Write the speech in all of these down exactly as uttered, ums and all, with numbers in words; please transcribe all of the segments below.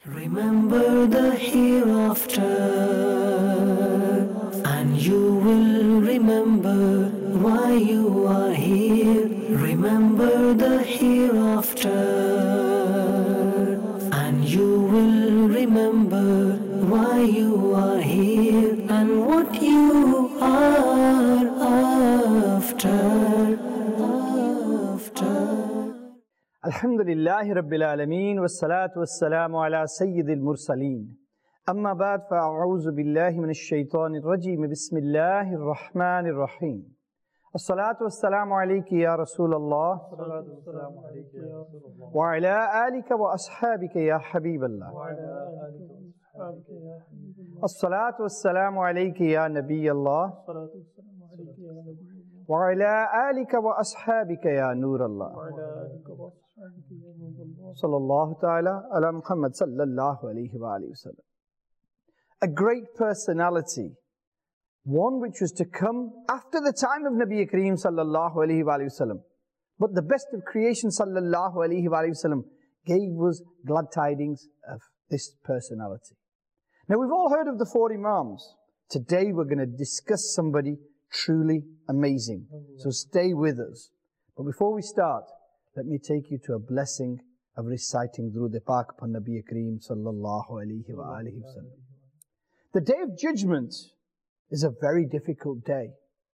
Remember the hereafter, and you will remember why you are here. Remember the hereafter, and you will remember why you are here and what you are after. After. Alhamdulillahi Rabbil Alameen, wassalatu wassalamu ala Sayyidil Mursaleen. Amma ba'd, fa'a'udhu billahi minash shaitanir rajeem, bismillahir rahmanir rahim. As-salatu wassalamu alayki ya Rasulallah, wa ala alika wa ashabika ya Habiballah. As-salatu wassalamu alayki ya Nabiyallah, wa ala alika wa ashabika ya Nurallah. Sallallahu ta'ala ala Muhammad sallallahu alayhi wa alayhi wa sallam. A great personality, one which was to come after the time of Nabi Kareem sallallahu alayhi wa alayhi wa sallam. But the best of creation sallallahu alayhi wa alayhi wa sallam gave us glad tidings of this personality. Now we've all heard of the four Imams. Today we're going to discuss somebody truly amazing. So stay with us. But before we start, let me take you to a blessing of reciting Durood Pak upon Nabi Kareem sallallahu alayhi wa alayhi wa sallam. The Day of Judgment is a very difficult day.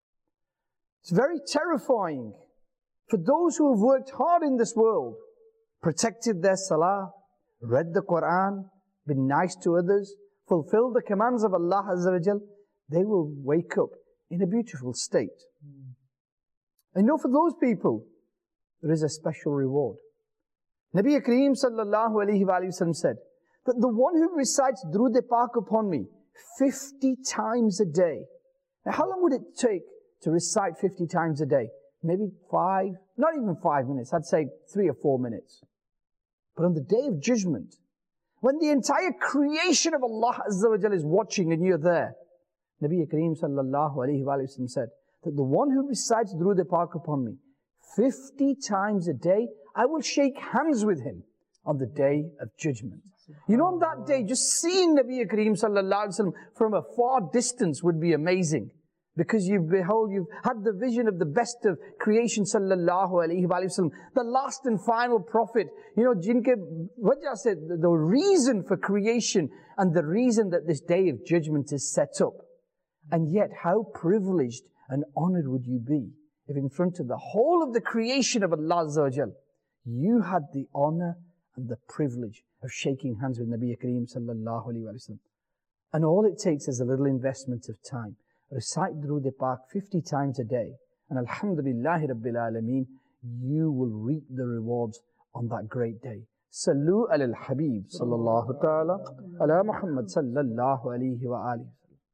It's very terrifying for those who have worked hard in this world, protected their salah, read the Quran, been nice to others, fulfilled the commands of Allah Azza wa Jal. They will wake up in a beautiful state. And you know, for those people, there is a special reward. Nabi Kareem sallallahu alayhi wa sallam said that the one who recites Durood Pak upon me fifty times a day. Now how long would it take to recite fifty times a day? Maybe five, not even five minutes, I'd say three or four minutes. But on the Day of Judgment, when the entire creation of Allah Azza wa Jal is watching and you're there, Nabi Kareem sallallahu alayhi wa sallam said that the one who recites Durood Pak upon me fifty times a day, I will shake hands with him on the Day of Judgment. You know, on that day, just seeing Nabi Kareem sallallahu alayhi wa sallam from a far distance would be amazing. Because you behold, you've had the vision of the best of creation sallallahu alayhi wa sallam, the last and final prophet. You know, jinke wajah said, the reason for creation and the reason that this Day of Judgment is set up. And yet, how privileged and honored would you be if in front of the whole of the creation of Allah Azza wa Jal, you had the honor and the privilege of shaking hands with Nabi Kareem sallallahu alayhi wa sallam. And all it takes is a little investment of time. Recite Durood Pak fifty times a day, and Alhamdulillahi Rabbil Alameen, you will reap the rewards on that great day. Sallu ala al-Habib sallallahu ta'ala ala Muhammad sallallahu alayhi wa alihi.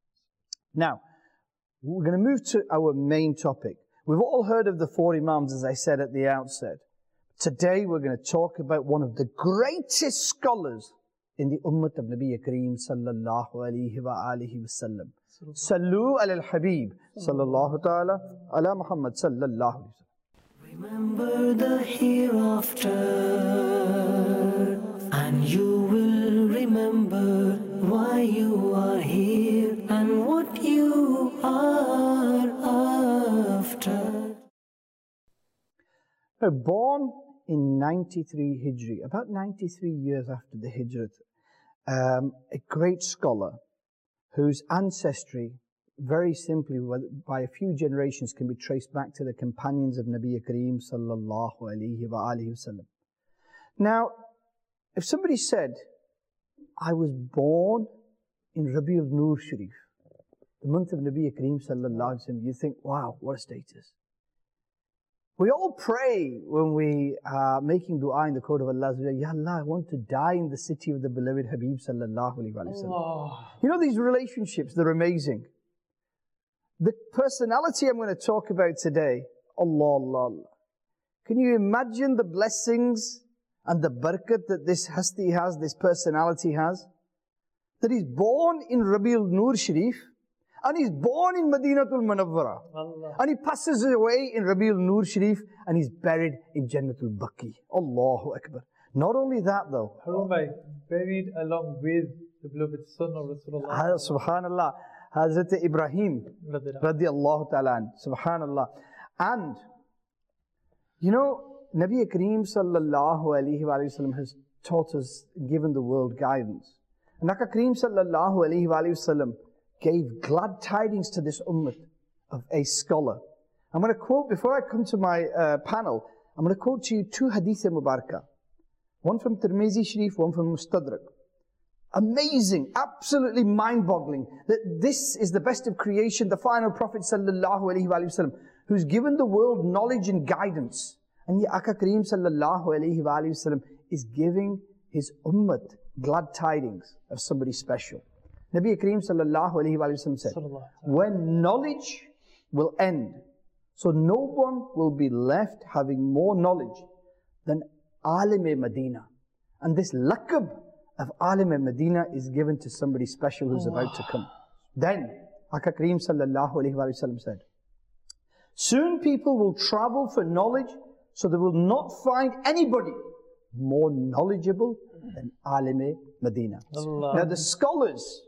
Now, we're going to move to our main topic. We've all heard of the four Imams, as I said at the outset. Today we're going to talk about one of the greatest scholars in the Ummah of Nabi Kareem sallallahu alayhi wa alihi wa sallam. Sallu ala al-Habib sallallahu ta'ala ala Muhammad sallallahu alayhi wa sallam. Remember the hereafter, and you will remember why you are here and what you are after. Born in ninety-three Hijri, about ninety-three years after the Hijrat, um, a great scholar whose ancestry, very simply, by a few generations, can be traced back to the companions of Nabi Kareem sallallahu alayhi wa alihi wa sallam. Now, if somebody said, I was born in Rabiul Nur Sharif, the month of Nabi Kareem sallallahu alayhi wa sallam, you think, wow, what a status. We all pray when we are making dua in the court of Allah. Ya Allah, I want to die in the city of the beloved Habib sallallahu alayhi wa sallam. You know, these relationships, they're amazing. The personality I'm going to talk about today, Allah, Allah, Allah. Can you imagine the blessings and the barakat that this hasti has, this personality has? That he's born in Rabiul Nur Sharif, and he's born in Madinatul Munawwara. And he passes away in Rabiul Nur Sharif, and he's buried in Jannatul Baqi. Allahu Akbar. Not only that though, Harun bhai, buried along with the beloved son of Rasulullah. Ha- Subhanallah, Hazrat Ibrahim radiallahu ta'ala an, Subhanallah. And, you know, Nabi Kareem sallallahu alayhi wa sallam has taught us, given the world guidance. And Nabi Kareem sallallahu alayhi wa sallam gave glad tidings to this ummah of a scholar. I'm going to quote, before I come to my uh, panel, I'm going to quote to you two hadith mubarakah. One from Tirmizi Sharif, one from Mustadrak. Amazing, absolutely mind-boggling that this is the best of creation, the final Prophet sallallahu alaihi wasallam, who's given the world knowledge and guidance. And yet Aka Kareem sallallahu alaihi wasallam is giving his ummah glad tidings of somebody special. Nabi Kareem sallallahu alaihi wasallam said, when knowledge will end, so no one will be left having more knowledge than Alim Medina. And this laqab of Alim Medina is given to somebody special who's Allah. About to come. Then, Aka Kareem sallallahu alayhi wa sallam said, soon people will travel for knowledge, so they will not find anybody more knowledgeable than Alim Medina. Allah. Now the scholars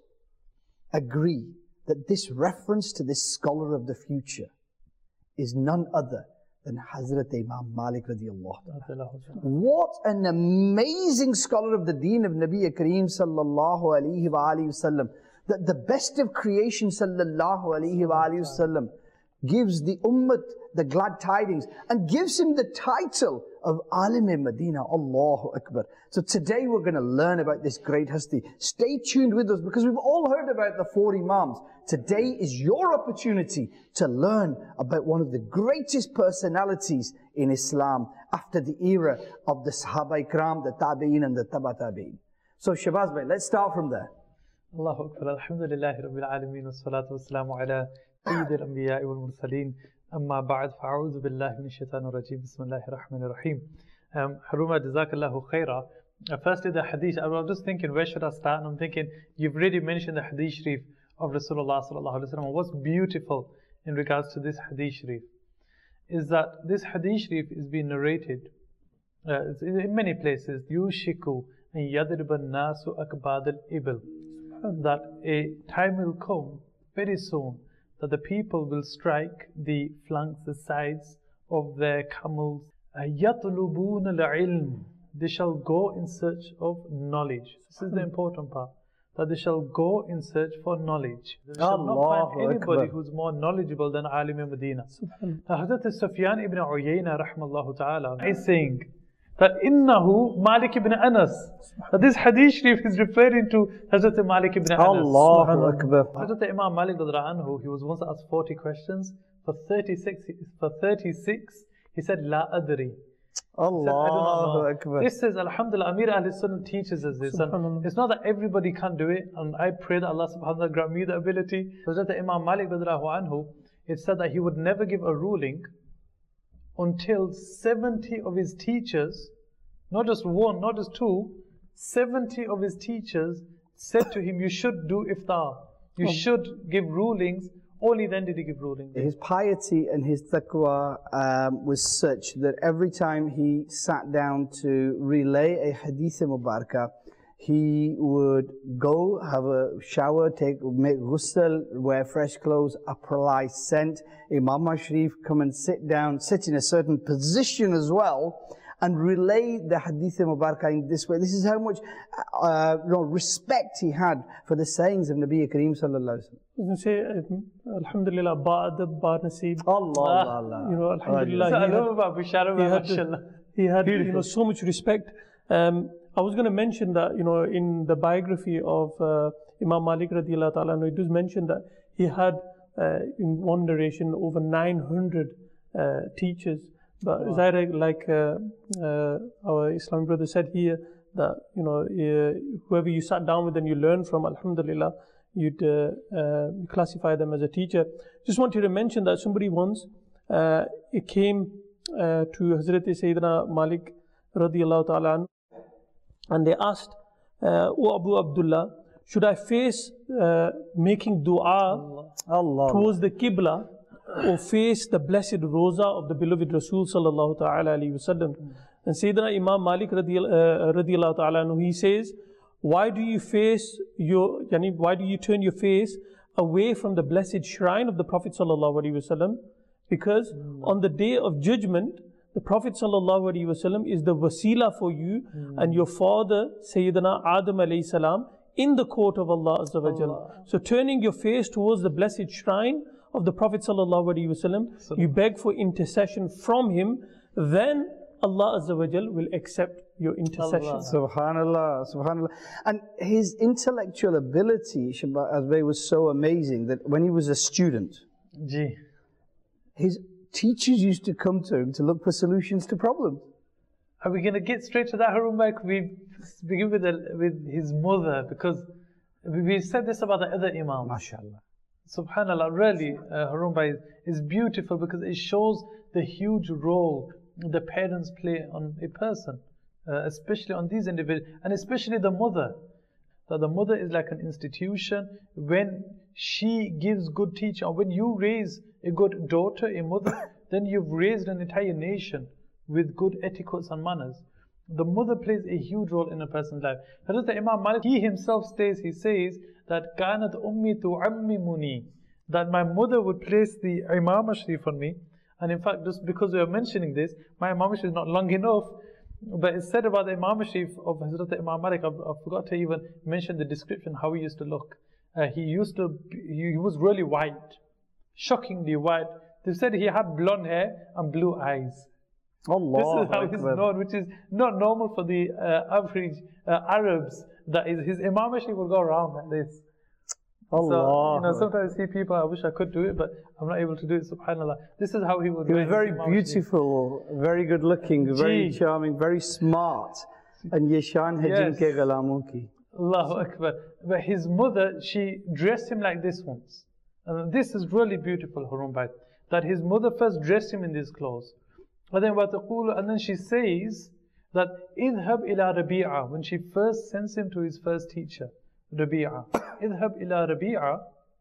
agree that this reference to this scholar of the future is none other than Hazrat Imam Malik radiallahu ta'ala. What an amazing scholar of the deen of Nabi Kareem sallallahu alayhi wa alayhi wa sallam, that the best of creation sallallahu alayhi wa alayhi wa sallam gives the ummah the glad tidings and gives him the title of Alim Medina. Allahu Akbar. So today we're going to learn about this great hasti. Stay tuned with us because we've all heard about the four Imams. Today is your opportunity to learn about one of the greatest personalities in Islam after the era of the Sahaba Ikram, the Tabi'in and the Taba Tabi'in. So Shabazz bhai, let's start from there. Allahu Akbar. Alhamdulillahi Rabbil Alameen wa salatu wa salamu ala Sayyid al-Anbiya wal Mursaleen. Amma ba'd, fa'a'udhu billahi min shaitanir rajeem. Bismillahir Rahmanir Rahim. Um, Haruma, jazakallahu khaira. Uh, firstly, the hadith, I was just thinking, where should I start? And I'm thinking, you've already mentioned the hadith sharif of Rasulullah sallallahu alaihi wasallam. What's beautiful in regards to this hadith sharif is that this hadith sharif is being narrated uh, in many places. Yushiku and yadriban nasu akbad al-ibil. That a time will come very soon that the people will strike the flanks, the sides of their camels. يَطْلُبُونَ الْعِلْمِ. They shall go in search of knowledge. This is the important part. That they shall go in search for knowledge. They shall not find anybody who's more knowledgeable than Alim Medina. Now Hazrat Sufyan ibn Uyayna rahmallahu ta'ala is saying that innahu Malik ibn Anas. That this hadith sharif is referring to Hazrat Malik ibn Anas. Allahu Akbar. Hazrat Imam Malik radhiyallahu anhu, he was once asked forty questions. For thirty-six, for thirty-six, he said, La adri. Allahu Akbar. This says, Alhamdulillah, Amir Ahl Sunnah teaches us this. And it's not that everybody can do it. And I pray that Allah subhanahu wa ta'ala grant me the ability. Hazrat Imam Malik radhiyallahu anhu, it said that he would never give a ruling until seventy of his teachers, not just one, not just two, seventy of his teachers said to him, you should do iftar. You oh. should give rulings. Only then did he give rulings. His piety and his taqwa um, was such that every time he sat down to relay a hadith mubarakah, he would go, have a shower, take, make ghusl, wear fresh clothes, apply scent. Imam Sharif come and sit down, sit in a certain position as well, and relay the hadith mubarakah in this way. This is how much uh, you know, respect he had for the sayings of Nabi Kareem sallallahu alaihi wasallam. I was going to say, Alhamdulillah, ba'adab, ba nasib. Allah, Allah. You know, Alhamdulillah, he had, he had, he had you know, so much respect. Um, I was going to mention that, you know, in the biography of uh, Imam Malik radiyallahu ta'ala, it does mention that he had, uh, in one narration, over nine hundred uh, teachers. But wow. Zaire, like uh, uh, our Islamic brother said here, that, you know, uh, whoever you sat down with and you learn from, Alhamdulillah, you'd uh, uh, classify them as a teacher. Just wanted to mention that somebody once, uh, it came uh, to Hazrat Sayyidina Malik radiyallahu ta'ala, and they asked, uh, O Abu Abdullah, should I face uh, making dua Allah. towards the Qibla, or face the blessed roza of the beloved Rasul sallallahu ta'ala alayhi wa sallam? And Sayyidina Imam Malik radiallahu ta'ala anhu, he says, why do you face your, yani, why do you turn your face away from the blessed shrine of the Prophet sallallahu alaihi wasallam? Because mm. on the day of judgment, the Prophet sallallahu alaihi wasallam is the wasila for you mm. and your father, Sayyidina Adam alayhi salam, in the court of Allah Azza wa Jal. So turning your face towards the blessed shrine of the Prophet sallallahu alaihi wasallam, you beg for intercession from him, then Allah Azza wa Jal will accept your intercession. Allah. Subhanallah, Subhanallah. And his intellectual ability, Shabbas Azbay, was so amazing that when he was a student, Gee. his teachers used to come to him to look for solutions to problems. Are we going to get straight to that, Harun Bhai? We begin with, the, with his mother, because we said this about the other Imams. MashaAllah. Subhanallah, really, uh, Harun Bhai, is beautiful because it shows the huge role the parents play on a person, uh, especially on these individuals, and especially the mother. That the mother is like an institution. When she gives good teaching, or when you raise a good daughter, a mother, then you've raised an entire nation with good etiquettes and manners. The mother plays a huge role in a person's life. Hazrat Imam Malik, he himself states, he says that كانت أمي تعممني, that my mother would place the Imam Sharif on me. And in fact, just because we are mentioning this, my Imam Sharif is not long enough, but it's said about the Imam Sharif of Hazrat Imam Malik, I, I forgot to even mention the description, how he used to look. Uh, he used to, he, he was really white, shockingly white. They said he had blonde hair and blue eyes. Allah, this is how he's known, which is not normal for the uh, average uh, Arabs. That is, his Imam Sharif will go around like this. Allah. So, you know, sometimes I see people, I wish I could do it, but I'm not able to do it, subhanAllah. This is how he would He was very Imam beautiful, Sharif. Very good looking, very Gee. charming, very smart. And Yeshan Yes. Hajin ke galamun ki. Allahu Akbar. But his mother, she dressed him like this once. And this is really beautiful, Harun Bhai. That his mother first dressed him in these clothes. And then, and then she says that idhab ila Rabi'a, when she first sends him to his first teacher, Rabi'a. Idhab ila Rabi'a,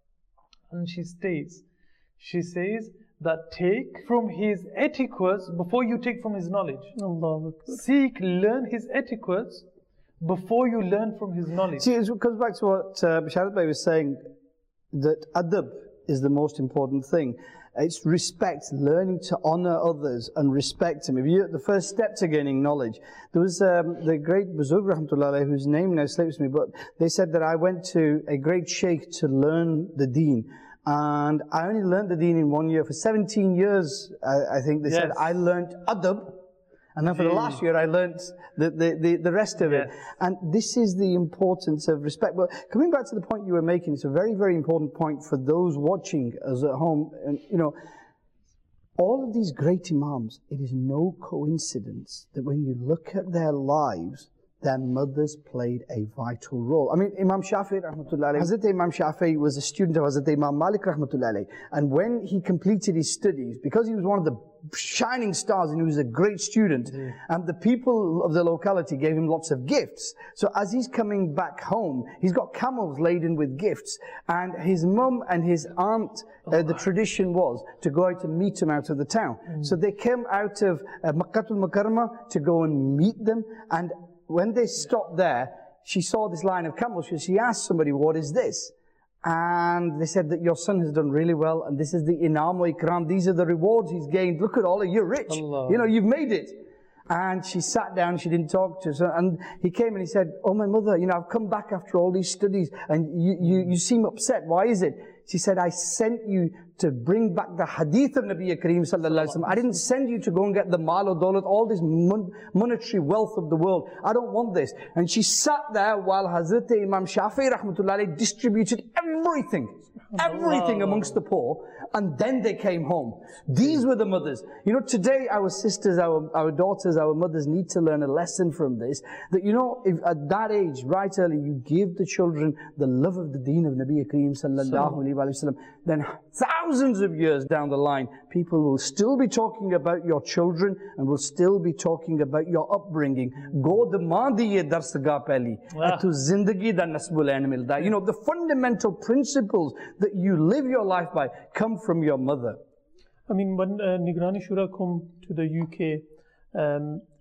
and she states, she says that take from his etiquettes before you take from his knowledge. Allah. Seek, learn his etiquettes before you learn from his knowledge. See, it comes back to what uh, Basharat Bhai was saying, that adab is the most important thing. It's respect, learning to honor others and respect them. If you, the first step to gaining knowledge. There was um, the great Buzurg Rahmatullah, whose name now slips me, but they said that I went to a great sheikh to learn the deen. And I only learned the deen in one year. For seventeen years, I, I think they yes. said, I learned adab. And then for the last year, I learned the, the, the, the rest of yes. it. And this is the importance of respect. But coming back to the point you were making, it's a very, very important point for those watching us at home. And, you know, all of these great Imams, it is no coincidence that when you look at their lives, their mothers played a vital role. I mean, Imam Shafi'i rahmatullah alayhi, Hazrat Imam Shafi'i was a student of Hazrat Imam Malik rahmatullah alayhi. And when he completed his studies, because he was one of the shining stars and he was a great student, yeah. and the people of the locality gave him lots of gifts. So as he's coming back home, he's got camels laden with gifts. And his mum and his aunt, uh, the tradition was to go out and meet him out of the town. Mm. So they came out of uh, Makkatul Mukarramah to go and meet them. And when they stopped there, she saw this line of camels. She asked somebody, what is this? And they said that your son has done really well, and this is the inam wa ikram. These are the rewards he's gained. Look at all of you, you're rich. Allah. You know, you've made it. And she sat down, she didn't talk to us. And he came and he said, oh, my mother, you know, I've come back after all these studies, and you, you, you seem upset. Why is it? She said, I sent you to bring back the hadith of Nabi Kareem sallallahu alaihi wasallam. I didn't send you to go and get the mal or dawlat, all this mon monetary wealth of the world. I don't want this. And she sat there while Hazrat Imam Shafi'i rahmatullah alayhi distributed everything, everything amongst the poor. And then they came home. These were the mothers. You know, today our sisters, our, our daughters, our mothers need to learn a lesson from this. That, you know, if at that age, right early, you give the children the love of the deen of Nabi Kareem sallallahu alayhi wa sallam, then thousands of years down the line, people will still be talking about your children and will still be talking about your upbringing. God mandi ye darsga pehli, to zindagi da nasbul ain milda. You know, the fundamental principles that you live your life by come from your mother. I mean, when uh, Nigrani Shura come to the U K, um,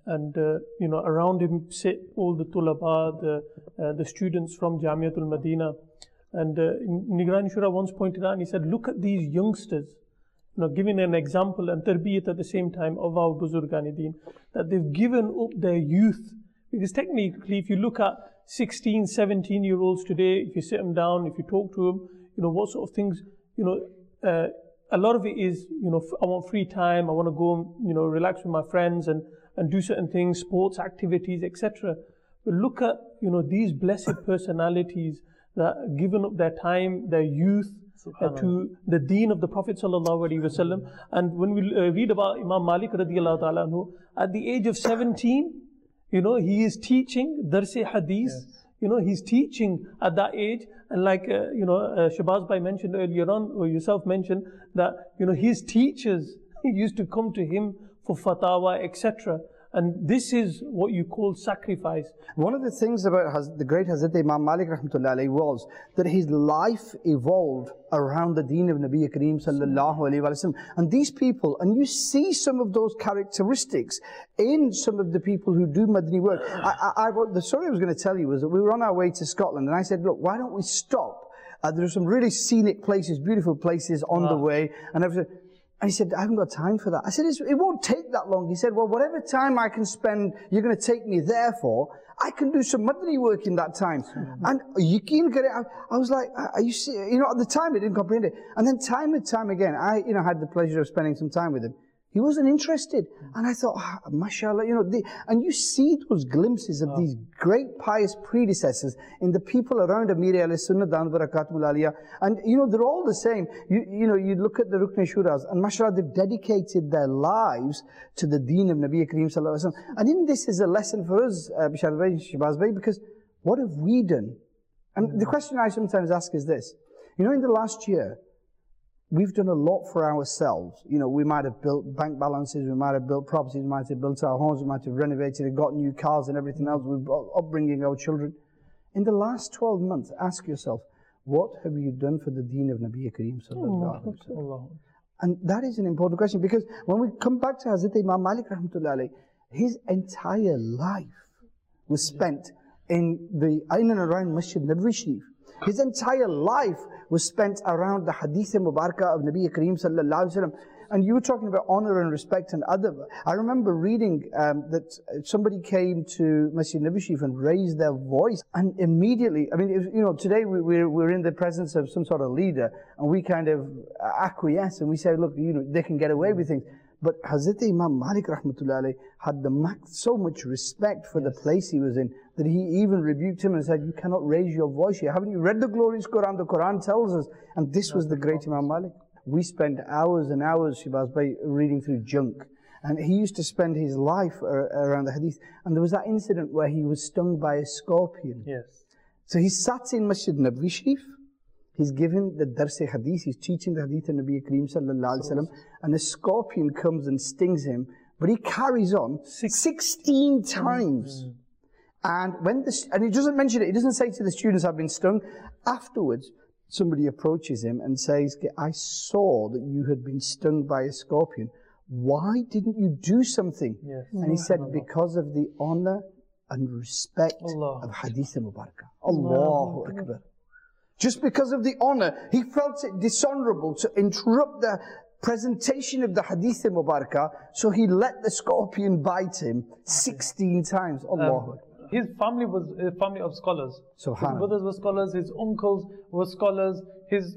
and uh, you know, around him sit all the tulaba, the, uh, the students from Jamiatul Madina. And uh, Nigrani Shura once pointed out, and he said, look at these youngsters, you know, giving an example and tarbiyat at the same time of our Buzurgani Deen, that they've given up their youth. Because technically, if you look at sixteen, seventeen year olds today, if you sit them down, if you talk to them, you know, what sort of things, you know, uh, a lot of it is, you know, I want free time, I want to go, you know, relax with my friends and, and do certain things, sports activities, et cetera. But look at, you know, these blessed personalities that have given up their time, their youth, uh, to the deen of the Prophet sallallahu alaihi wasallam. And when we uh, read about Imam Malik radiyallahu ta'ala anhu, at the age of seventeen, you know, he is teaching Darse Hadith. Yes. You know, he's teaching at that age. And like, uh, you know, uh, Shabazz Bhai mentioned earlier on, or yourself mentioned, that, you know, his teachers used to come to him for fatwa, et cetera. And this is what you call sacrifice. One of the things about Haz the great Hazrat Imam Malik rahmatullahi alayhi was that his life evolved around the deen of Nabi Kareem sallallahu alayhi wa sallam. And these people, and you see some of those characteristics in some of the people who do Madani work. I, I, I, the story I was going to tell you was that we were on our way to Scotland, and I said, look, why don't we stop? Uh, there are some really scenic places, beautiful places on wow. the way, and everything. And he said, I haven't got time for that. I said, it won't take that long. He said, well, whatever time I can spend, you're going to take me there for, I can do some Madani work in that time. Mm-hmm. And you can get it. I, I was like, are you see? You know, at the time I didn't comprehend it. And then time and time again, I, you know, had the pleasure of spending some time with him. He wasn't interested. And I thought, ah, mashallah, you know, the, and you see those glimpses of oh. these great pious predecessors in the people around Amir alayhi sunnah dan barakatul aliyah. And, you know, they're all the same. You, you know, you look at the Rukn Shuras, and mashallah, they've dedicated their lives to the deen of Nabi Kareem sallallahu alaihi wasallam. And in this is a lesson for us, uh, Bishar Bhai, Shabazz Bhai, because what have we done? And mm. the question I sometimes ask is this. You know, in the last year, we've done a lot for ourselves. You know, we might have built bank balances, we might have built properties, we might have built our homes, we might have renovated and got new cars and everything else. We've upbringing our children. In the last twelve months, ask yourself, what have you done for the deen of Nabi Kareem sallallahu alaihi wasallam? And that is an important question, because when we come back to Hazrat Imam Malik rahmatullahi alayhi, his entire life was spent in the in and around Masjid Nabawi Sharif. His entire life was spent around the Hadith Mubarakah of Nabi Kareem sallallahu alaihi wasallam. And you were talking about honor and respect and adab. I remember reading um, that somebody came to Masjid Nabawi Sharif and raised their voice, and immediately, I mean, it was, you know, today we, we're, we're in the presence of some sort of leader, and we kind of acquiesce and we say, look, you know, they can get away with things. But Hazrat Imam Malik rahmatullahi alayhi had the max, so much respect for yes. the place he was in, that he even rebuked him and said, you cannot raise your voice here. Haven't you read the glorious Quran? The Quran tells us. And this was the great Imam Malik. We spend hours and hours, Shabazz Bhai, reading through junk. And he used to spend his life around the hadith. And there was that incident where he was stung by a scorpion. Yes. So he sat in Masjid Nabawi Sharif. He's given the Darse Hadith, he's teaching the Hadith of Nabi Kareem sallallahu alaihi wasallam, and a scorpion comes and stings him, but he carries on sixteen times. Mm-hmm. And when the, and he doesn't mention it, he doesn't say to the students, I've been stung. Afterwards, somebody approaches him and says, I saw that you had been stung by a scorpion. Why didn't you do something? Yes. And he said, because of the honor and respect Allah. Of Hadith Mubarakah. Allahu Allah. Akbar. Just because of the honor, he felt it dishonorable to interrupt the presentation of the Hadith Mubarakah, so he let the scorpion bite him sixteen times. Allahu um, His family was a family of scholars. His brothers were scholars, his uncles were scholars. His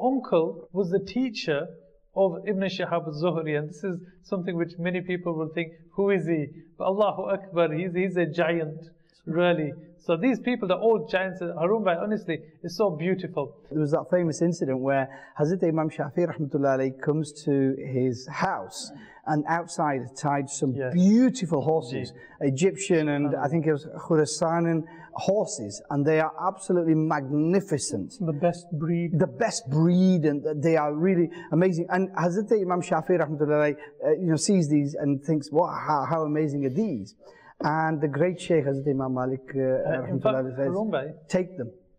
uncle was the teacher of Ibn Shihab al-Zuhri, and this is something which many people will think, who is he? But Allahu Akbar, he's, he's a giant, really. So these people, the old giants, Harun Bhai, honestly, is so beautiful. There was that famous incident where Hazrat Imam Shafi rahmatullahi alayhi comes to his house, and outside tied some yes. beautiful horses, Indeed. Egyptian and I think it was Khurasanan horses, and they are absolutely magnificent. The best breed. The best breed, and they are really amazing. And Hazrat Imam Shafi rahmatullahi alayhi, uh, you know, sees these and thinks, wow, how, how amazing are these? And the great Shaykh Hazrat Imam Malik uh, uh, in fact, says, take them.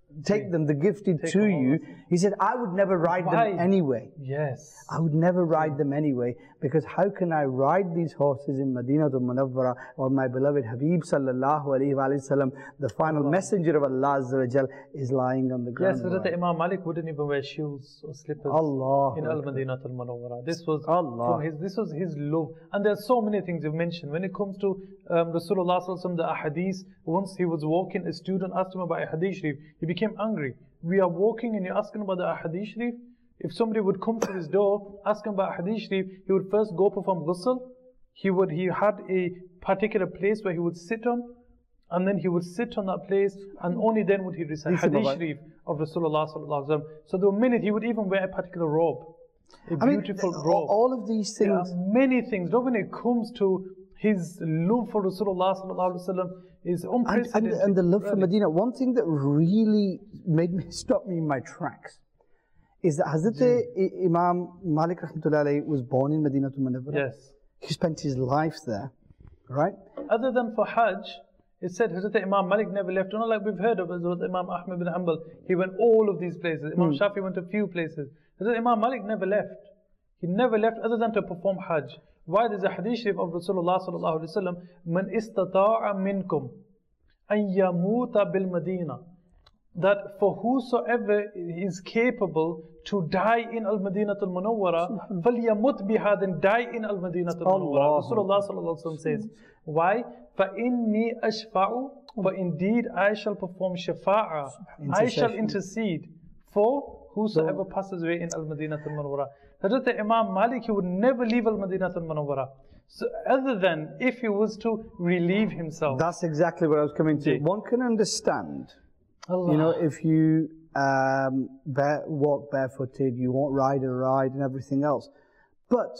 take them, the gifted Take to them you. all. He said, I would never ride Why? them anyway. Yes. I would never ride them anyway, because how can I ride these horses in Madinatul Munawwara while my beloved Habib sallallahu alayhi wa sallam, the final Allah. messenger of Allah Azza wa Jal, is lying on the ground? Yes, Hazrat Imam Malik wouldn't even wear shoes or slippers Allah in Al-Madinatul Munawwara. This was Allah. from his, this was his love. And there are so many things you've mentioned. When it comes to um, Rasulullah sallallahu alaihi wasallam, the ahadith, once he was walking, a student asked him about a hadith sharif. He became angry. We are walking and you're asking about the hadith sharif? If somebody would come to his door, ask him about hadith sharif, he would first go perform ghusl. He would, he had a particular place where he would sit on, and then he would sit on that place, and only then would he recite hadith sharif of Rasulullah sallallahu alaihi wasallam. So there were many, he would even wear a particular robe, a I mean, beautiful all, robe. all of these things. There are many things. Now when it comes to his love for Rasulullah sallallahu alaihi wasallam is And, unprecedented. and, and the love for really. Medina. One thing that really made me stop me in my tracks is that Hazrat I- Imam Malik rahmatullahi alayhi was born in Madinatul Munawwara. Yes. He spent his life there, right? Other than for Hajj, it said Hazrat Imam Malik never left. You know, like we've heard of Hazrat Imam Ahmad bin Hanbal, he went all of these places. Imam Hmm. Shafi went a few places. Hazrat Imam Malik never left. He never left other than to perform Hajj. Why? There's a hadith sharif of Rasulullah sallallahu alaihi wasallam, "Man istata'a minkum an yamuta bil Madina." That for whosoever is capable to die in Al-Madinatul Munawwara, فَلْيَمُتْ بِهَا, then die in Al-Madinatul Munawwara. Rasulullah sallallahu alaihi wasallam says, why? فَإِنِّي أَشْفَعُ, for indeed I shall perform shafa'ah, I shall intercede for whosoever passes away in Al-Madinatul Munawwara. Hazrat Imam Malik, he would never leave Al-Madinatul Munawwara. So other than if he was to relieve himself. That's exactly what I was coming to. Yeah. One can understand, Allah. you know, if you um, bare, walk barefooted, you won't ride a ride and everything else. But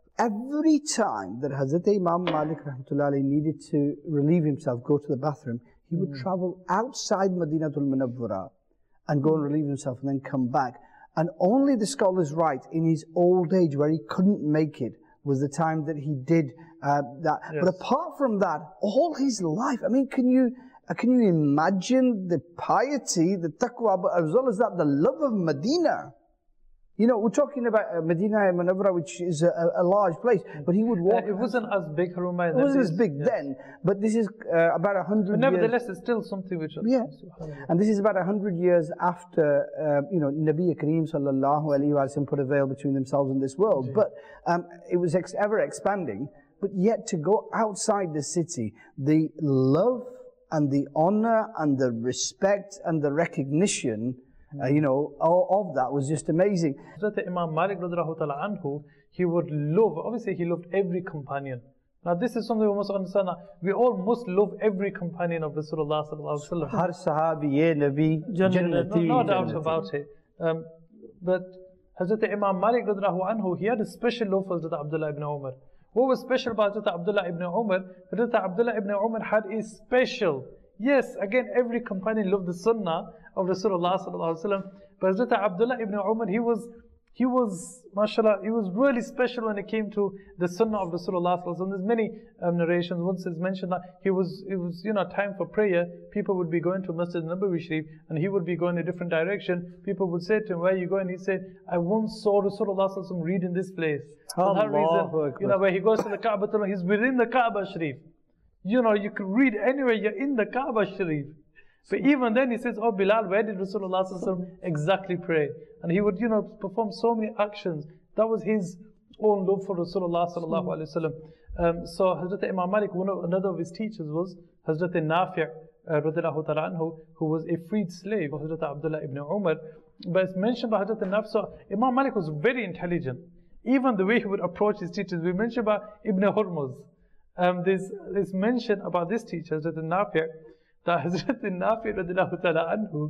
every time that Hazrat Imam Malik rahmatullahi alayhi needed to relieve himself, go to the bathroom, he would mm. travel outside Madinatul Munawwara and go and relieve himself and then come back. And only the scholars write in his old age where he couldn't make it was the time that he did uh, that. Yes. But apart from that, all his life, I mean, can you uh, can you imagine the piety, the taqwa, but as well as that, the love of Medina? You know, we're talking about uh, Medina Munawwara, which is a, a large place, but he would walk. Uh, it wasn't as big, Harumai. It wasn't as big yes. then, but this is uh, about a hundred. But nevertheless, it's still something which. Yeah, and this is about a hundred years after uh, you know Nabi Kareem sallallahu alaihi wasallam put a veil between themselves and this world. Indeed. But um, it was ex ever expanding. But yet to go outside the city, the love and the honor and the respect and the recognition. Uh, you know, all of that was just amazing. Hazrat Imam Malik radiallahu ta'ala anhu, he would love, obviously he loved every companion. Now this is something we must understand, that we all must love every companion of Rasulullah sallallahu alaihi wasallam. Har sahabi ye Nabi jannati. No, no doubt about it. Um, but Hazrat Imam Malik radiallahu anhu, he had a special love for Hazrat Abdullah ibn Umar. What was special about Hazrat Abdullah ibn Umar? Hazrat Abdullah ibn Umar had a special, yes, again every companion loved the sunnah of Rasulullah sallallahu alaihi wasallam. But Hazrat Abdullah ibn Umar, he was, he was, mashallah, he was really special when it came to the sunnah of Rasulullah sallallahu alaihi wasallam. There's many um, narrations. Once it's mentioned that he was, it was, you know, time for prayer. People would be going to Masjid Nabawi Sharif, and he would be going a different direction. People would say to him, "Where are you going?" He said, "I once saw Rasulullah sallallahu alaihi wasallam read in this place." For that reason, you know, where he goes to the Kaaba, he's within the Kaaba Sharif. You know, you could read anywhere. You're in the Kaaba Sharif. But even then he says, "Oh Bilal, where did Rasulullah sallallahu alaihi wasallam exactly pray?" And he would, you know, perform so many actions. That was his own love for Rasulullah sallallahu alaihi wasallam. Um, so Hazrat Imam Malik, one of, another of his teachers was Hazrat Nafi' uh, radiallahu ta'ala anhu, who was a freed slave of Hazrat Abdullah ibn Umar. But it's mentioned by Hazrat Nafi'. So Imam Malik was very intelligent. Even the way he would approach his teachers. We mentioned about Ibn Hurmuz. Um, there's, there's mention about this teacher, Hazrat Nafi', that Hazrat Nafi' radiallahu ta'ala anhu,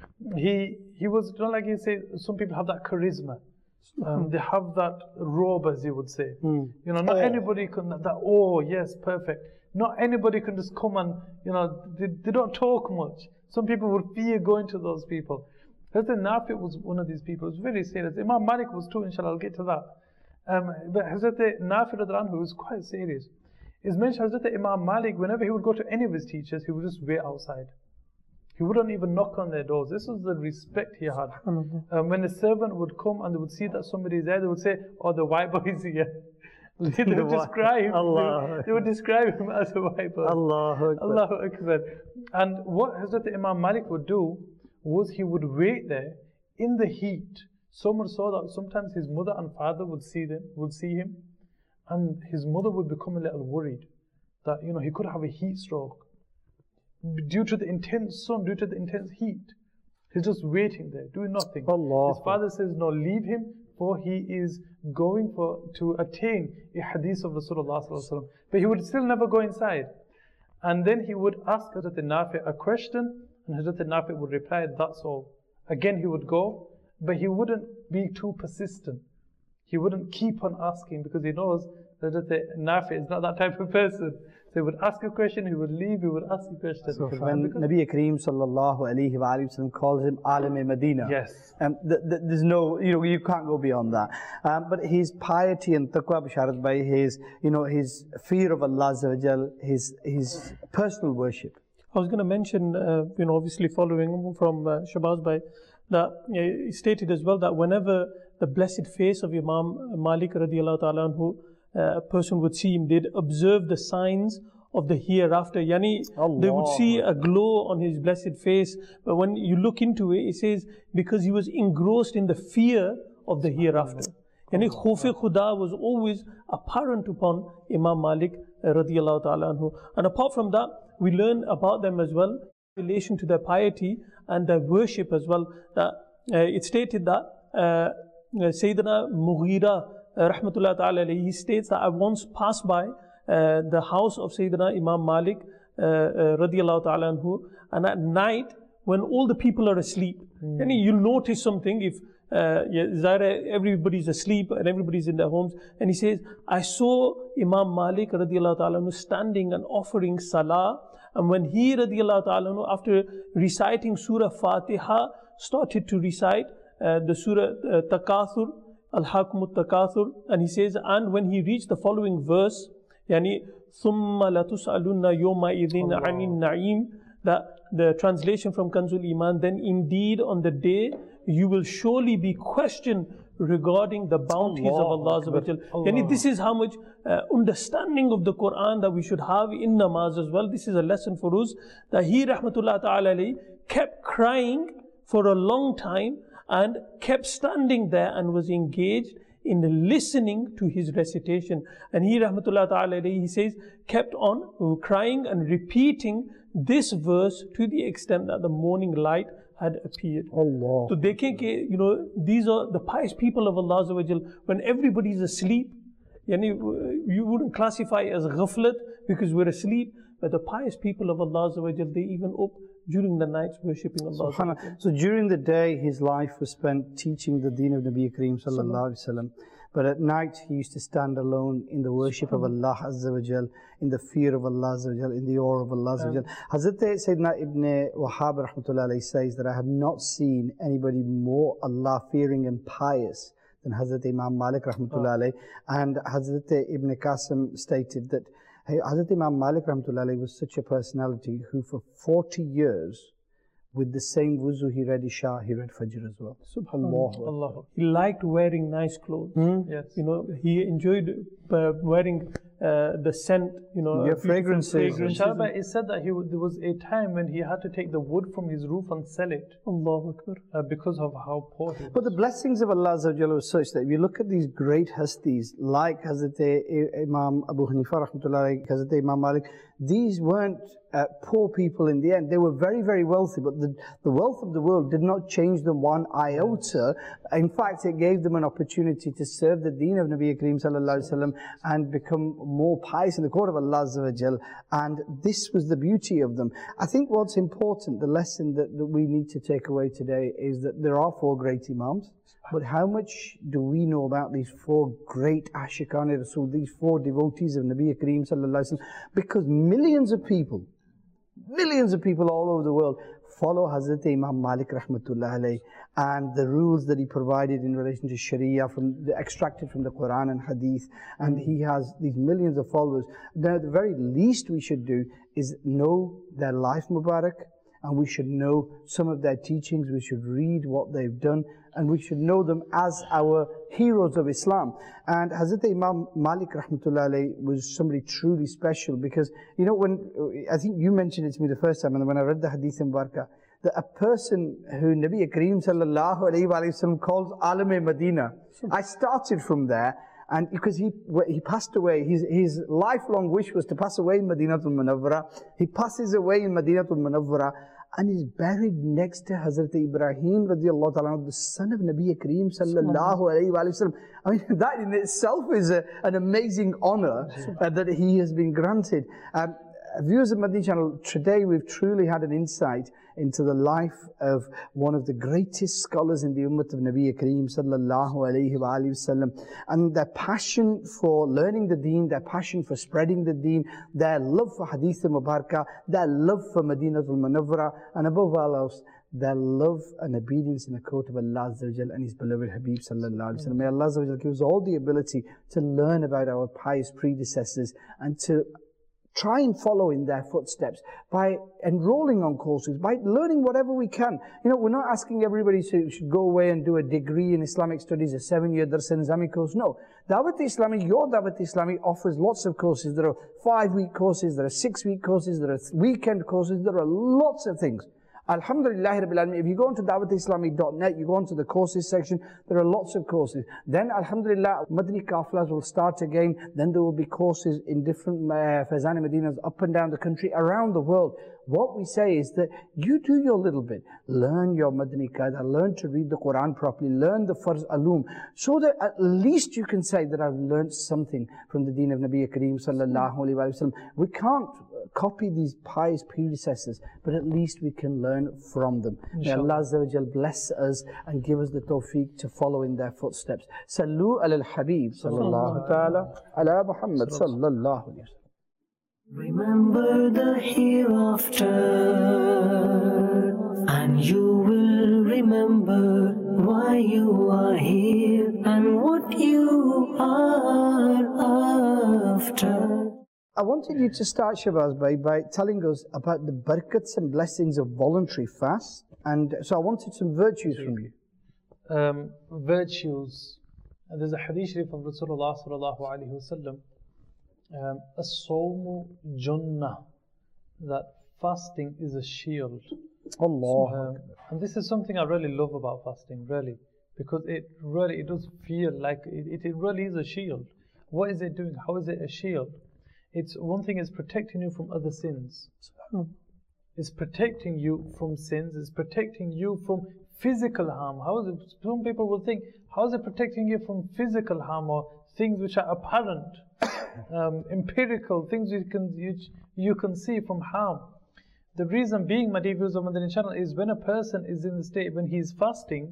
he, he was, you know, like you say, some people have that charisma. Um, they have that robe, as you would say. Mm. You know, not Oh. anybody can, that, oh, yes, perfect. Not anybody can just come and, you know, they, they don't talk much. Some people would fear going to those people. Hazrat Nafi' was one of these people. He was very serious. Imam Malik was too, inshallah, I'll get to that. Um, but Hazrat Nafi' radiallahu anhu was quite serious. It's mentioned Hazrat Imam Malik, whenever he would go to any of his teachers, he would just wait outside. He wouldn't even knock on their doors. This was the respect he had. Um, when a servant would come and they would see that somebody is there, they would say, "Oh, the white boy is here." They would describe Allah. They would describe him as a white boy. Allahu Akbar. Allahu Akbar. And what Hazrat Imam Malik would do was he would wait there in the heat, so much so that sometimes his mother and father would see them, would see him, and his mother would become a little worried that, you know, he could have a heat stroke due to the intense sun, due to the intense heat. He's just waiting there, doing nothing. Allah. His father says, "No, leave him, for he is going for to attain a hadith of Rasulullah sallallahu alaihi wasallam." But he would still never go inside. And then he would ask Hazrat Nafi a question, and Hazrat Nafi would reply, "That's all." Again he would go, but he wouldn't be too persistent. He wouldn't keep on asking, because he knows that Hazrat Nafi is not that type of person. So he would ask a question, he would leave, he would ask a question. So when Nabi Kareem sallallahu alayhi wa alayhi wa sallam calls him Alim Medina, yes. um, th th there's no, you know, you can't go beyond that. Um, but his piety and taqwa, Bisharat Bhai, his, you know, his fear of Allah Azza wa Jal, his, his personal worship. I was going to mention, uh, you know, obviously following from uh, Shabazz Bhai, that uh, he stated as well that whenever the blessed face of Imam Malik radiallahu ta'ala anhu, uh, a person would see him, they'd observe the signs of the hereafter. Yani, Allah. They would see a glow on his blessed face. But when you look into it, it says, because he was engrossed in the fear of the hereafter. Yani, Khawf-e Khuda was always apparent upon Imam Malik radiallahu ta'ala anhu. And apart from that, we learn about them as well in relation to their piety and their worship as well. That uh, it stated that uh, Sayyidina Mughira uh, rahmatullah ta'ala alayhi, he states that I once passed by uh, the house of Sayyidina Imam Malik uh, uh, radiallahu ta'ala anhu, and at night when all the people are asleep, mm. and you'll notice something if uh, yeah, Zahra, everybody's asleep and everybody's in their homes, and he says, I saw Imam Malik radiallahu ta'ala anhu standing and offering salah. And when he radiallahu ta'ala anhu, after reciting Surah Fatiha, started to recite uh, the Surah uh, Takathur, Al-Hakumut Takathur, and he says, and when he reached the following verse, Yani, ثُمَّ لَتُسْأَلُنَّ يَوْمَ إِذٍ عَنِ النَّعِيمِ, that the translation from Kanzul Iman, then indeed on the day you will surely be questioned regarding the bounties Allah, of Allah Azza wa Jal. Yani, this is how much uh, understanding of the Quran that we should have in namaz as well. This is a lesson for us, that he rahmatullah ta'ala alayhi kept crying for a long time and kept standing there and was engaged in listening to his recitation. And he rahmatullah ta'ala alayhi, he says, kept on crying and repeating this verse to the extent that the morning light had appeared. Allah. So they can, you know, these are the pious people of Allah Azza wa Jal. When everybody is asleep, yani, you wouldn't classify as ghaflat because we're asleep, but the pious people of Allah Azza wa Jal, they even up during the nights worshipping Allah. So during the day his life was spent teaching the deen of Nabi Kareem sallallahu alaihi wasallam, but at night he used to stand alone in the worship of Allah Azza wa Jal, in the fear of Allah Azza wa Jal, in the awe of Allah Azza wa Jal. Hazrat Sayyidina Ibn Wahhab rahmatullah alayhi says that I have not seen anybody more Allah fearing and pious than Hazrat Imam Malik rahmatullah alayhi. And Hazrat Ibn Qasim stated that Hazrat Imam Malik rahmatullah alayhi was such a personality who for forty years, with the same wuzu he read Isha, he read Fajr as well. Subhanallah. Allah. He liked wearing nice clothes. Hmm? Yes. You know, he enjoyed uh, wearing uh, the scent, you know, yeah, beautiful fragrances. fragrances. Shabba, it said that he would, there was a time when he had to take the wood from his roof and sell it Allahu Akbar. uh, because of how poor he was. But the blessings of Allah Azza wa Jalla was such that if you look at these great hastis like Hazrat Imam Abu Hanifa rahmatullah, Hazrat Imam Malik, these weren't uh, poor people in the end. They were very, very wealthy, but the, the wealth of the world did not change them one iota. In fact, it gave them an opportunity to serve the deen of Nabi Kareem sallallahu alaihi wasallam and become more pious in the court of Allah Azza wa Jal. And this was the beauty of them. I think what's important, the lesson that, that we need to take away today is that there are four great Imams. But how much do we know about these four great Ashiqan Rasul, these four devotees of Nabi Kareem sallallahu alaihi wasallam? Because millions of people, millions of people all over the world follow Hazrat Imam Malik rahmatullah alayhi and the rules that he provided in relation to Sharia, from the, extracted from the Quran and Hadith, and he has these millions of followers. Now, the very least we should do is know their life Mubarak, and we should know some of their teachings, we should read what they've done, and we should know them as our heroes of Islam. And Hazrat Imam Malik rahmatullah alayhi was somebody truly special, because, you know, when, I think you mentioned it to me the first time, and when I read the Hadith in Barakah, that a person who Nabi Kareem sallallahu alayhi wa sallam calls Alam-e Medina, I started from there, and because he he passed away, his his lifelong wish was to pass away in Madinatul Munawwara. He passes away in Madinatul Munawwara, and is buried next to Hazrat Ibrahim radiallahu ta'ala, the son of Nabi Kareem sallallahu alayhi wa sallam. I mean, that in itself is a, an amazing honor uh, that he has been granted. Um, Viewers of Madani Channel, today we've truly had an insight into the life of one of the greatest scholars in the Ummah of Nabi Kareem sallallahu alayhi wa sallam, and their passion for learning the deen, their passion for spreading the deen, their love for Hadith Mubarakah, their love for Madinatul Munawwara, and above all else, their love and obedience in the court of Allah Azza wa Jal and His beloved Habib sallallahu alayhi wa sallam. May Allah Azza wa Jal give us all the ability to learn about our pious predecessors and to try and follow in their footsteps by enrolling on courses, by learning whatever we can. You know, we're not asking everybody to should go away and do a degree in Islamic studies, a seven-year Dars Nizami course. No. Dawat Islami, your Dawat Islami offers lots of courses. There are five-week courses, there are six-week courses, there are weekend courses, there are lots of things. Alhamdulillah Rabbil Alameen, if you go onto dawat islami dot net, you go onto the courses section, there are lots of courses. Then Alhamdulillah, Madani Kafilas will start again, then there will be courses in different uh, Faizan Madinas up and down the country, around the world. What we say is that you do your little bit. Learn your Madani Qaida, learn to read the Quran properly, learn the Farz Alum, so that at least you can say that I've learned something from the deen of Nabi Kareem sallallahu alayhi wa sallam. We can't copy these pious predecessors, but at least we can learn from them. May Allah Azza wa Jal bless us and give us the tawfiq to follow in their footsteps. Sallu ala al-Habib sallallahu ta'ala ala Muhammad sallallahu alayhi wa sallam. Remember the hereafter, and you will remember why you are here and what you are after. I wanted you to start, Shahbaz Bhai, by telling us about the barakats and blessings of voluntary fast. And so I wanted some virtues from you. Um, virtues. And there's a hadith sharif of Rasulullah sallallahu alayhi wa sallam. Um, As-sawmu junnah. That fasting is a shield. Allah. Um, and this is something I really love about fasting, really. Because it really, it does feel like, it, it really is a shield. What is it doing? How is it a shield? It's one thing is protecting you from other sins. It's protecting you from sins. It's protecting you from physical harm. How is it? Some people will think, how is it protecting you from physical harm or things which are apparent, um, empirical things you can you, you can see from harm? The reason being, my dear viewers of Madani Channel, is when a person is in the state when he's fasting,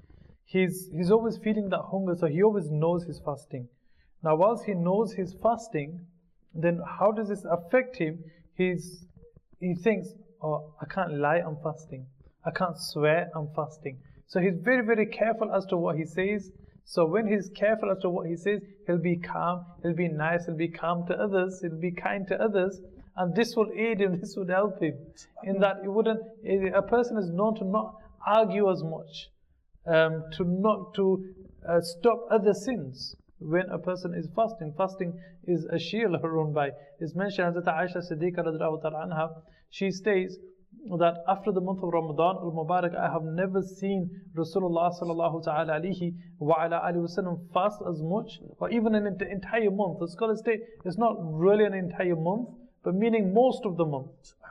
he's he's always feeling that hunger, so he always knows he's fasting. Now, whilst he knows he's fasting, then how does this affect him? He's, he thinks, oh, I can't lie, I'm fasting. I can't swear, I'm fasting. So he's very, very careful as to what he says. So when he's careful as to what he says, he'll be calm, he'll be nice, he'll be calm to others, he'll be kind to others. And this will aid him, this would help him. In that it wouldn't, a person is known to not argue as much, um, to not to uh, stop other sins. When a person is fasting, fasting is a shield around by. It's mentioned that Aisha Siddiqa radiallahu ta'ala anha, she states that after the month of Ramadan al-Mubarak, I have never seen Rasulullah sallallahu ta'ala alayhi wa ala alihi wa sallam fast as much, or even an entire month. The scholars state it's not really an entire month, but meaning most of the month.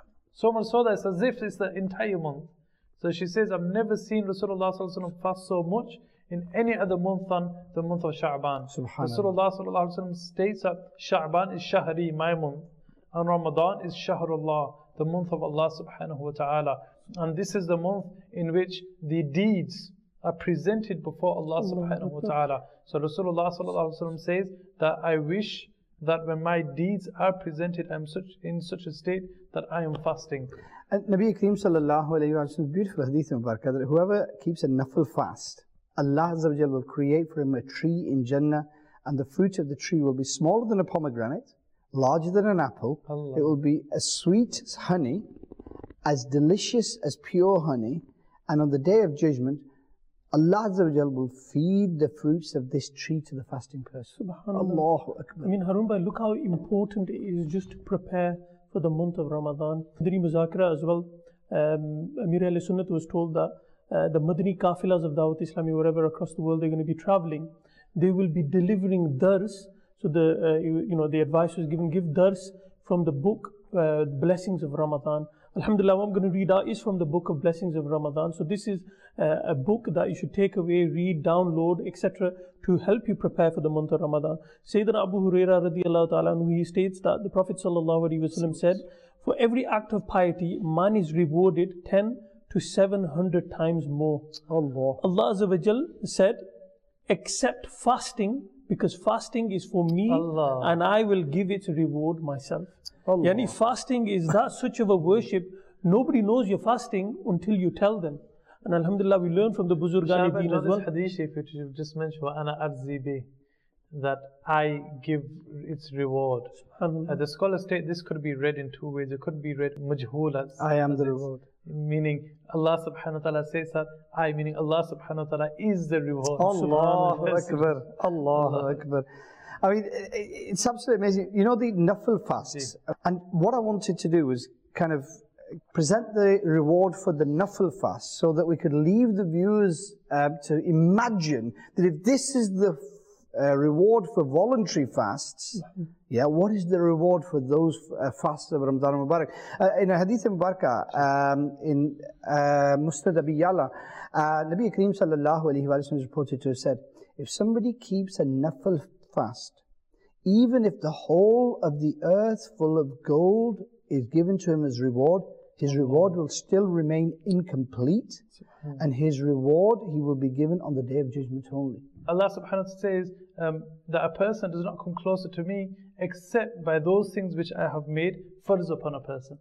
So much so that it's as if it's the entire month. So she says, I've never seen Rasulullah sallallahu alayhi wa sallam fast so much in any other month than the month of Sha'ban. Rasulullah sallallahu alaihi wasallam states that Sha'ban is Shahri, my month, and Ramadan is Shahrullah, the month of Allah subhanahu wa ta'ala. And this is the month in which the deeds are presented before Allah subhanahu wa ta'ala. So Rasulullah sallallahu alaihi wasallam says that I wish that when my deeds are presented, I am such in such a state that I am fasting. And Nabi Kareem sallallahu alayhi wa sallam, beautiful hadith in Barakah, that whoever keeps a nafil fast, Allah Azza wa Jal will create for him a tree in Jannah, and the fruit of the tree will be smaller than a pomegranate, larger than an apple. Allah. It will be as sweet as honey, as delicious as pure honey, and on the day of judgment, Allah Azza wa Jal will feed the fruits of this tree to the fasting person. Allahu Akbar. I mean, Harun Bhai, look how important it is just to prepare for the month of Ramadan. Madani Muzakira as well, um, Amir al-Sunnat was told that uh, the Madani Kafilas of Dawat Islami, wherever across the world they're going to be traveling, they will be delivering dars. So the, uh, you, you know, the advice was given, give dars from the book, uh, Blessings of Ramadan. Alhamdulillah, what I'm going to read out is from the book of Blessings of Ramadan. So this is uh, a book that you should take away, read, download, et cetera to help you prepare for the month of Ramadan. Sayyidina Abu Hurairah radiallahu ta'ala, he states that the Prophet sallallahu alaihi wasallam said, for every act of piety, man is rewarded ten to seven hundred times more. Allah. Allah Azza wa Jal said, except fasting, because fasting is for me, Allah, and I will give its reward myself. Allah. Yani fasting is that such of a worship, nobody knows you're fasting until you tell them. And alhamdulillah, we learn from the Buzurgani Deen as well. This hadith, which you just mentioned, وَأَنَا أَرْزِي بِهِ, that I give its reward. Uh, the scholars state this could be read in two ways. It could be read majhul as I am the reward. Meaning Allah subhanahu wa ta'ala says that I, meaning Allah subhanahu wa ta'ala is the reward. Allahu Akbar. Allahu Akbar. I mean, it's absolutely amazing. You know the Nafil fasts. Yeah. And what I wanted to do was kind of present the reward for the Nafil fast so that we could leave the viewers uh, to imagine that if this is the uh, reward for voluntary fasts, mm-hmm. yeah, what is the reward for those uh, fasts of Ramadan Mubarak? Uh, in a hadith Mubarakah, um, in uh, Musnad Abi Ya'la, uh, Nabi Kareem sallallahu alayhi wa sallam is reported to have said, if somebody keeps a Nafil fast, even if the whole of the earth full of gold is given to him as reward, his reward will still remain incomplete, and his reward he will be given on the day of judgment only. Allah subhanahu wa ta'ala says um, that a person does not come closer to me except by those things which I have made farz upon a person.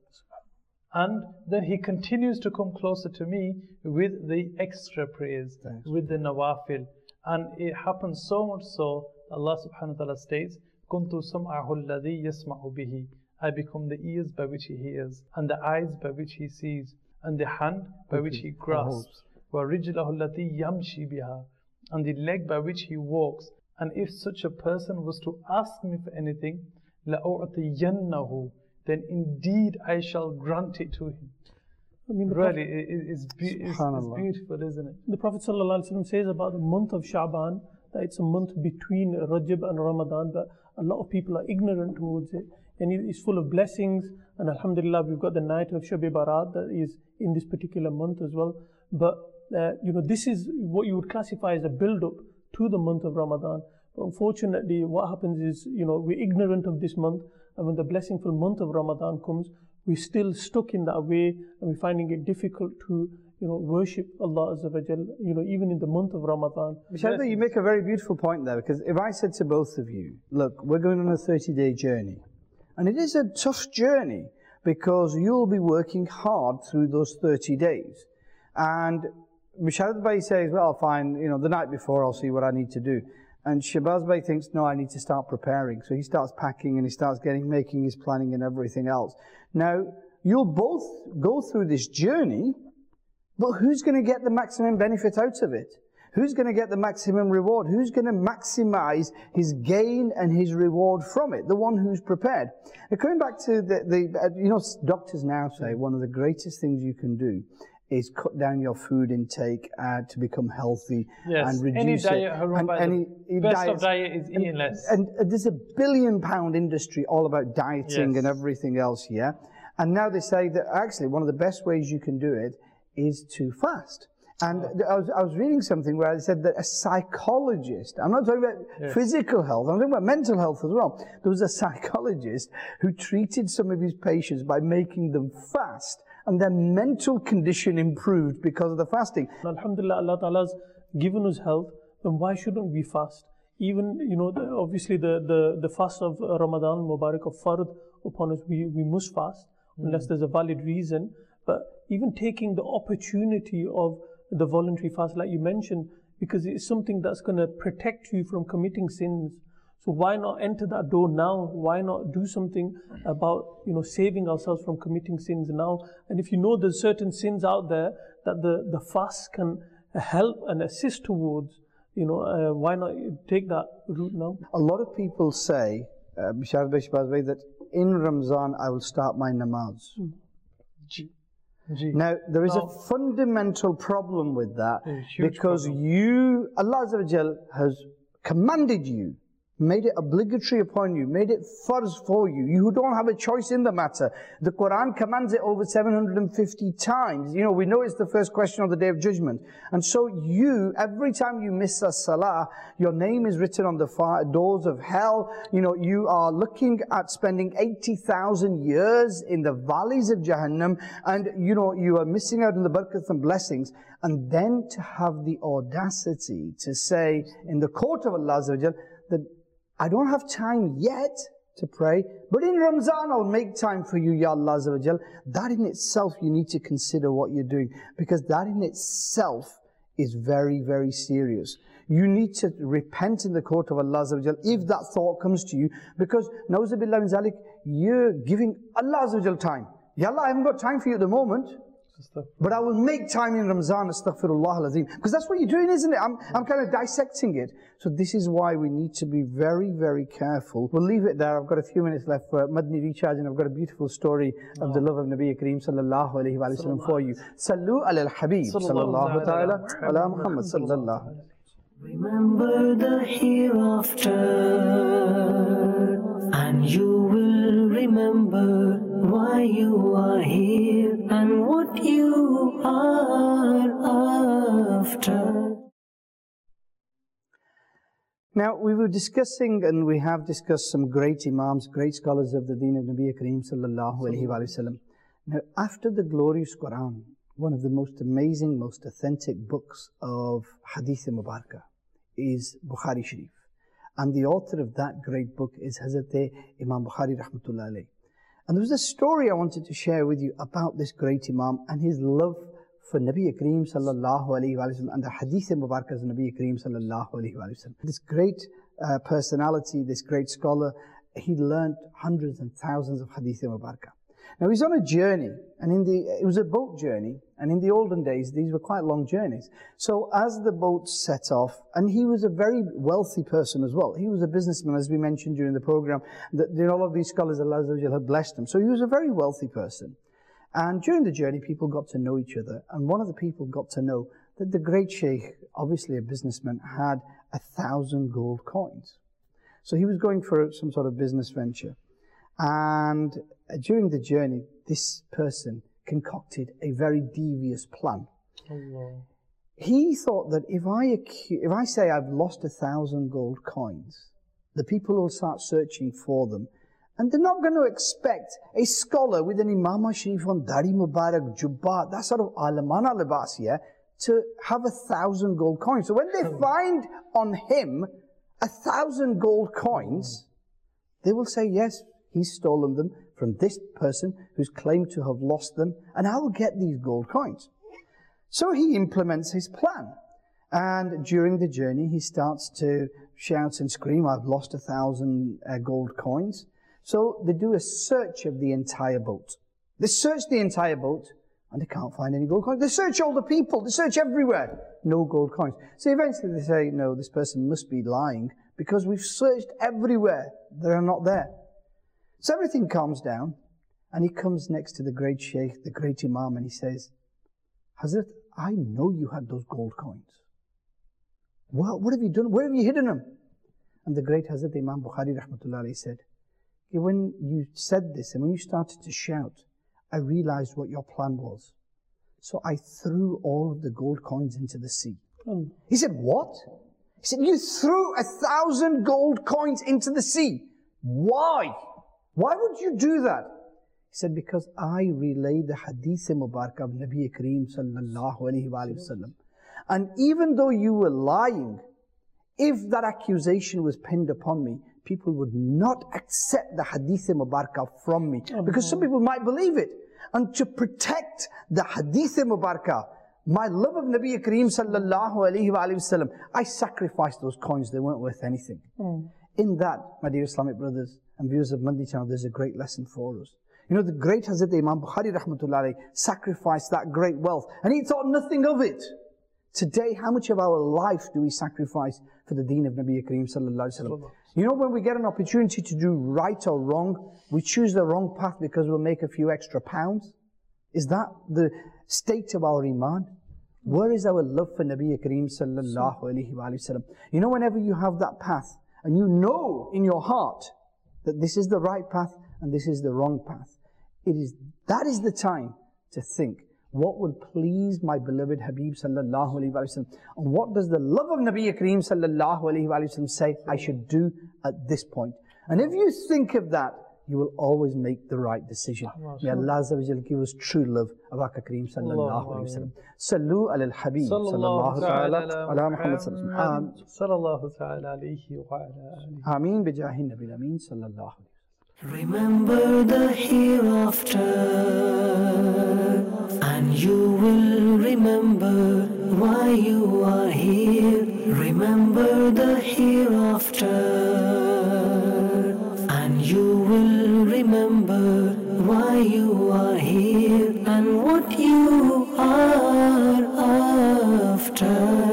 And then he continues to come closer to me with the extra prayers, Thanks. with the nawafil. And it happens so much so, Allah subhanahu wa ta'ala states, كُنْتُ سَمْعَهُ الَّذِي يَسْمَعُ بِهِ, I become the ears by which he hears, and the eyes by which he sees, and the hand by which he grasps, وَرِجْلَهُ الَّتِي يَمْشِي بِهَا, and the leg by which he walks. And if such a person was to ask me for anything, لَأُعْطِيَنَّهُ, then indeed I shall grant it to him. I mean, really, it, it's, be, it's, it's beautiful, isn't it? The Prophet ﷺ says about the month of Sha'ban, that it's a month between Rajab and Ramadan, but a lot of people are ignorant towards it. And it is full of blessings, and alhamdulillah, we've got the night of Shab-e Barat that is in this particular month as well. But, uh, you know, this is what you would classify as a build-up to the month of Ramadan. But unfortunately, what happens is, you know, we're ignorant of this month, and when the blessingful month of Ramadan comes, we're still stuck in that way, and we're finding it difficult to, you know, worship Allah Azza wa Jal, you know, even in the month of Ramadan. Mishal, you make a very beautiful point there, because if I said to both of you, look, we're going on a thirty-day journey, and it is a tough journey, because you'll be working hard through those thirty days. And Mishal Bhai says, well, fine, you know, the night before I'll see what I need to do. And Shahbaz Bhai thinks, no, I need to start preparing. So he starts packing and he starts getting, making his planning and everything else. Now, you'll both go through this journey, but who's going to get the maximum benefit out of it? Who's going to get the maximum reward? Who's going to maximize his gain and his reward from it? The one who's prepared. Now, coming back to the, the you know, doctors now say one of the greatest things you can do is cut down your food intake uh, to become healthy yes. and reduce any it. Diet, and any the best diets, of diet is eating and, less. And, and there's a billion pound industry all about dieting yes. and everything else, yeah? And now they say that actually one of the best ways you can do it is to fast. And I was, I was reading something where they said that a psychologist, I'm not talking about yes. physical health, I'm talking about mental health as well. There was a psychologist who treated some of his patients by making them fast, and their mental condition improved because of the fasting. Alhamdulillah, Allah Ta'ala's given us health, then why shouldn't we fast? Even, you know, the, obviously the, the, the fast of Ramadan Mubarak of Fard upon us, we, we must fast, mm. unless there's a valid reason. But even taking the opportunity of the voluntary fast, like you mentioned, because it's something that's going to protect you from committing sins. So why not enter that door now? Why not do something about, you know, saving ourselves from committing sins now? And if you know there's certain sins out there that the, the fast can help and assist towards, you know, uh, why not take that route now? A lot of people say, uh, that in Ramzan I will start my namaz. Mm. G. G. Now, there is no. a fundamental problem with that, because problem. you, Allah Azza wa Jal has commanded you, made it obligatory upon you, made it farz for you. You don't have a choice in the matter. The Quran commands it over seven hundred fifty times. You know, we know it's the first question on the Day of Judgment. And so you, every time you miss a salah, your name is written on the far doors of hell. You know, you are looking at spending eighty thousand years in the valleys of Jahannam, and you know, you are missing out on the barakahs and blessings. And then to have the audacity to say in the court of Allah Azza wa Jal that I don't have time yet to pray, but in Ramzan I'll make time for you, Ya Allah Azza wa Jal. That in itself, you need to consider what you're doing, because that in itself is very, very serious. You need to repent in the court of Allah Azza wa Jal if that thought comes to you, because Na'udhu Billah min zalik, you're giving Allah Azza wa Jal time. Ya Allah, I haven't got time for you at the moment, but I will make time in Ramzan, astaghfirullah al-azim. Because that's what you're doing, isn't it? I'm, I'm kind of dissecting it. So this is why we need to be very, very careful. We'll leave it there. I've got a few minutes left for Madni Recharge, and I've got a beautiful story of the love of Nabi Kareem sallallahu alayhi wa sallam for you. Sallu ala al-Habib sallallahu ta'ala ala Muhammad sallallahu. Remember the hereafter, and you will remember why you are here and what you are after. Now, we were discussing, and we have discussed, some great Imams, great scholars of the Deen of Nabi Kareem sallallahu alayhi wa sallam. Now, after the glorious Quran, one of the most amazing, most authentic books of Hadith Mubarakah is Bukhari Sharif. And the author of that great book is Hazrat Imam Bukhari rahmatullah alayh. And there was a story I wanted to share with you about this great Imam and his love for Nabi Kareem sallallahu alayhi wa sallam and the Hadith Mubarakah of Nabi Kareem sallallahu alayhi wa sallam. This great uh, personality, this great scholar, he learned hundreds and thousands of Hadith Mubarakah. Now he's on a journey, and in the it was a boat journey, and in the olden days these were quite long journeys. So as the boat set off, and he was a very wealthy person as well. He was a businessman, as we mentioned during the program, that you know, all of these scholars, Allah had blessed him. So he was a very wealthy person. And during the journey, people got to know each other, and one of the people got to know that the great sheikh, obviously a businessman, had a thousand gold coins. So he was going for some sort of business venture. And during the journey, this person concocted a very devious plan. Allah. He thought that if I, if I say I've lost a thousand gold coins, the people will start searching for them. And they're not going to expect a scholar with an Imam Sharif on Dari Mubarak, Jubba, that sort of alamana libas here, to have a thousand gold coins. So when they find on him a thousand gold coins, they will say, yes, he's stolen them from this person who's claimed to have lost them, and I will get these gold coins. So he implements his plan. And during the journey, he starts to shout and scream, I've lost a thousand uh, gold coins. So they do a search of the entire boat. They search the entire boat, and they can't find any gold coins. They search all the people. They search everywhere. No gold coins. So eventually they say, no, this person must be lying, because we've searched everywhere. They are not there. So everything calms down, and he comes next to the great sheikh, the great imam, and he says, Hazrat, I know you had those gold coins. What, what have you done? Where have you hidden them? And the great Hazrat Imam Bukhari rahmatullah alayhi said, when you said this and when you started to shout, I realized what your plan was. So I threw all of the gold coins into the sea. Mm. He said, what? He said, you threw a thousand gold coins into the sea. Why? Why would you do that? He said, because I relayed the Hadith Mubarak of Nabi Kareem sallallahu alayhi wa sallam. And even though you were lying, if that accusation was pinned upon me, people would not accept the Hadith Mubarak from me. Oh, because some people might believe it. And to protect the Hadith Mubarak, my love of Nabi Kareem sallallahu alayhi wa sallam, I sacrificed those coins. They weren't worth anything. Mm. In that, my dear Islamic brothers and viewers of Mandi channel, there's a great lesson for us. You know, the great Hazrat Imam Bukhari rahmatullah alayhi sacrificed that great wealth, and he thought nothing of it. Today, how much of our life do we sacrifice for the deen of Nabi Kareem sallallahu alaihi wasallam? You know, when we get an opportunity to do right or wrong, we choose the wrong path because we'll make a few extra pounds. Is that the state of our iman? Where is our love for Nabi Kareem sallallahu alaihi wasallam? You know, whenever you have that path, and you know in your heart that this is the right path and this is the wrong path, it is that is the time to think, what will please my beloved Habib sallallahu alaihi wasallam, and what does the love of Nabi Kareem sallallahu alaihi wasallam say I should do at this point? And if you think of that, you will always make the right decision. May Allah Azza wa Jal give us true love of Aka Kareem sallallahu alaihi wasallam. Sallu ala al-Habib sallallahu ta'ala ala Muhammad sallallahu ta'ala alayhi wa ala alihi. Ameen bi jahi Nabi Ameen sallallahu alaihi. Remember the hereafter, and you will remember why you are here. Remember the hereafter, and you will remember why you are here and what you are after.